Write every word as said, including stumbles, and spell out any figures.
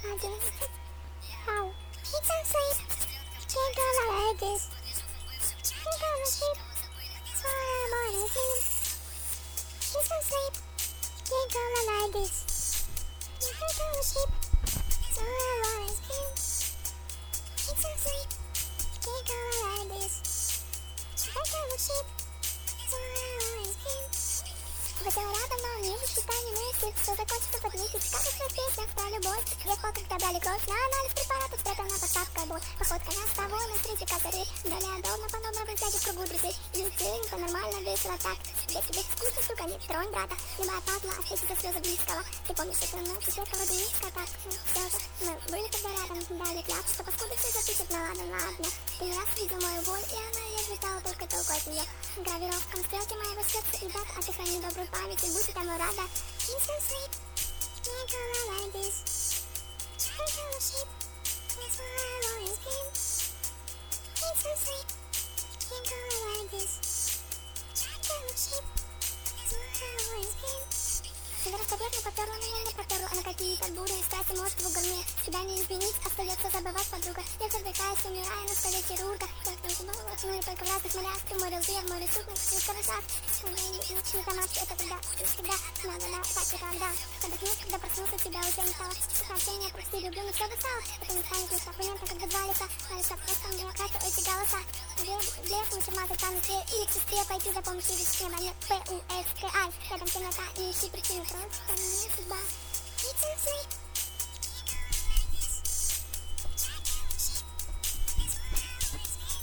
одиннадцать. Ау. Need some sleep. Can't go like this. Can't go to sleep. That's why I'm on a dream. Need some sleep. Can't go like this. Can't go to sleep. That's why I'm on a dream. Need some sleep. Can't go like this. Can't go to sleep. That's why I'm on a dream. Хотел рядом, но не воспитание мысли. Все закончится под месяц, как и в песнях про любовь. Две фото, когда брали кровь на анализ препаратов, спрятана подставка боль. Походка на с тобой, на встрече косари. Далее удобно, подобно взгляде в кругу друзей. Люди, по-нормально, весело так. Я тебе скучно, сука, не тронь, брата. Любая пазла, осветится слезы близкого. Ты помнишь эту ночь, светлого дневника, так. Все же, мы были когда рядом, дали клятву, что паскуды все запишет, но ладно, ладно. Ты не раз видел мою боль, и она я летала только толку от нее. Гравировкам стрелки моего сердца и дат, а ты храни добрую память, и будь этому рада. Need some sleep, can't go like this. Can't go to sleep, that's why I've always been. Need some sleep, can't go like this. Can't go to sleep, that's why I've always been. Севера победу потерла, меня не потерла, а на какие-то буры страсти может в угорме. Тебя не изменить, остается забывать подруга. Я задыхаюсь, умираю на столе хирурга. Только зубов волосные, только в разных морях. Ты море лжи, в море сутных, все хорошо. Ночные домашки, это когда, всегда. Надо, да, так и тогда. Отдохнешь, когда проснулся, тебя уже не стало. Сообщение, прости, люблю, но все достало. Это не станет лишь оппонента, когда два лица. А лица просто демократы, эти голоса. Блеф, лучше мазать там и или к сестре пойти за помощью из неба. Нет, П У С К I. Рядом темнота, не ищи причины, просто не судьба. Need some sleep.